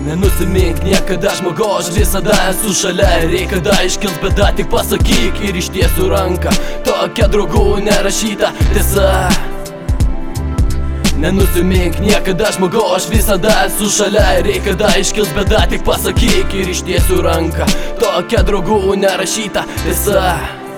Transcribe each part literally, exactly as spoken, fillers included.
Nenusimink niekada žmogau, aš visada esu šalia. Ir kada iškils bėda, tik pasakyk ir ištiesiu ranką. Tokia draugų nerašyta tiesa. Nenusimink niekada žmogau, aš visada esu šalia. Ir kada iškils bėda, tik pasakyk ir ištiesiu ranką. Tokia draugų nerašyta tiesa.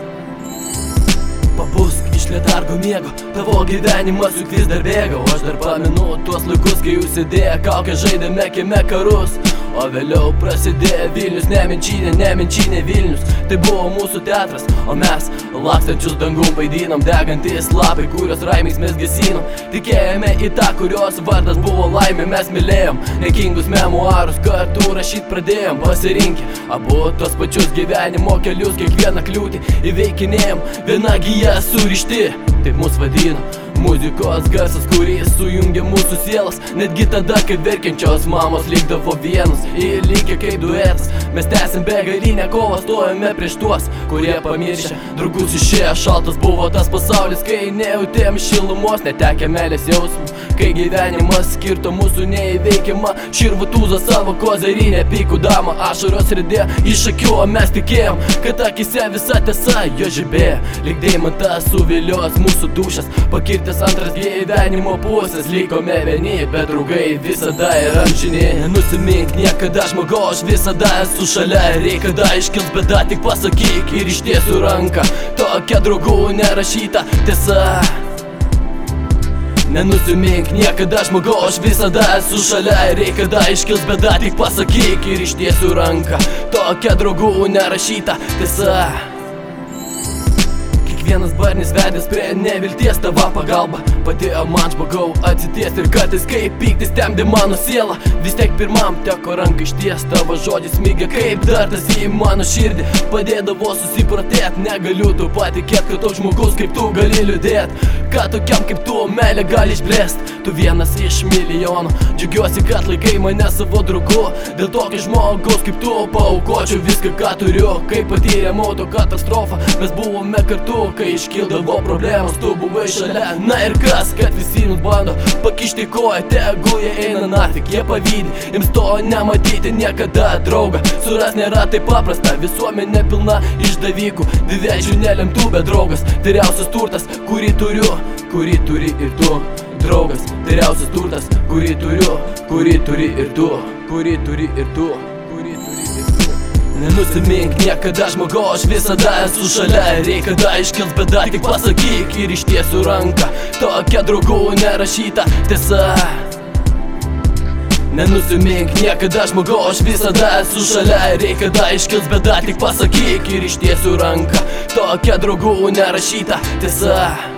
Pabusk iš letargo miego, tavo gyvenimas juk vis dar bėga. O aš dar pamenu tuos laikus, kai užsidėję kaukę žaidėme kieme karus. O vėliau prasidėjo Vilnius, ne Menčinė, ne Menčinė Vilnius. Tai buvo mūsų teatras, o mes lakstančius dangum vaidinom. Degantys lapai, kurios raimiais mes gesinom. Tikėjome į tą, kurios vardas buvo laimė. Mes mylėjom nekingus memuarus, kartu rašyt pradėjom. Pasirinkę abu tos pačius gyvenimo kelius, kiekvieną kliūtį įveikinėjom. Viena gija surišti, taip mus vadino muzikos garsas, kuris sujungia mūsų sielas. Netgi tada, kai verkiančios mamos likdavo vienus ir likę kaip duetas. Mes tęsim begalinę kovą, stojame prieš tuos, kurie pamiršę draugus išėjo. Šaltas buvo tas pasaulis, kai nejautėm šilumos, netekę meilės jausmų. Kai gyvenimas skirto mūsų neįveikiama, širvų tūza savo kozerinę pykų damą. Ašaros ridėjo iš akių, o mes tikėjom, kad akise visa tiesa jo žibėjo. Lyg deimantas suvilios mūsų dušas, pakirtęs antras gyvenimo pusės. Likome vieni, bet draugai visada yra amžini. Nenusimink niekada žmogau, aš visada esu šalia. Ir kada iškils bėda, tik pasakyk ir ištiesiu ranką. Tokia draugų nerašyta tiesa. Nenusimink niekada žmogau, aš visada esu šalia. Ir kada iškils bėda, tik pasakyk ir ištiesiu ranką. Tokia draugų nerašyta tiesa. Kiekvienas barnis vedęs prie nevilties, tava pagalba padėjo man žmogau atsitiesti. Ir kartais kaip pyktis temdė mano sielą, vis tiek pirmam teko ranką išties. Tavo žodžiai smigė kaip dartas į mano širdį, padėdavo susipratėt. Negaliu tu patikėt, kad toks žmogus kaip tu gali liūdėt. Ką tokiam kaip tu meilė gali išblėst. Tu vienas iš milijonų, džiugiuosi, kad laikai mane savo draugu. Dėl tokio žmogaus kaip tu paaukočiau viską, ką turiu. Kai patyrėm auto katastrofą, mes buvome kartu. Kai iškildavo problemos, tu buvai šalia. Na ir kas, kad visi jums bando pakišti koją, tegu jie eina nafik. Jie pavydi, jiems to nematyti niekada. Draugą suras nėra taip paprasta, visuomenė pilna išdavikų, dviveidžių nelemtų, bet draugas tyriausias turtas, kurį turiu, kurį turi ir tu. Draugas tyriausias turtas, kurį turiu, kurį turi ir tu, kurį turi ir tu, kurį turi ir tu. Nenusimink niekada žmogau, aš visada esu šalia. Ir kada iškils bėda, tik pasakyk ir ištiesiu ranką. Tokia draugų nerašyta tiesa. Nenusimink niekada žmogau, aš visada esu šalia. Ir kada iškils bėda, tik pasakyk ir ištiesiu ranką. Tokia draugų nerašyta tiesa.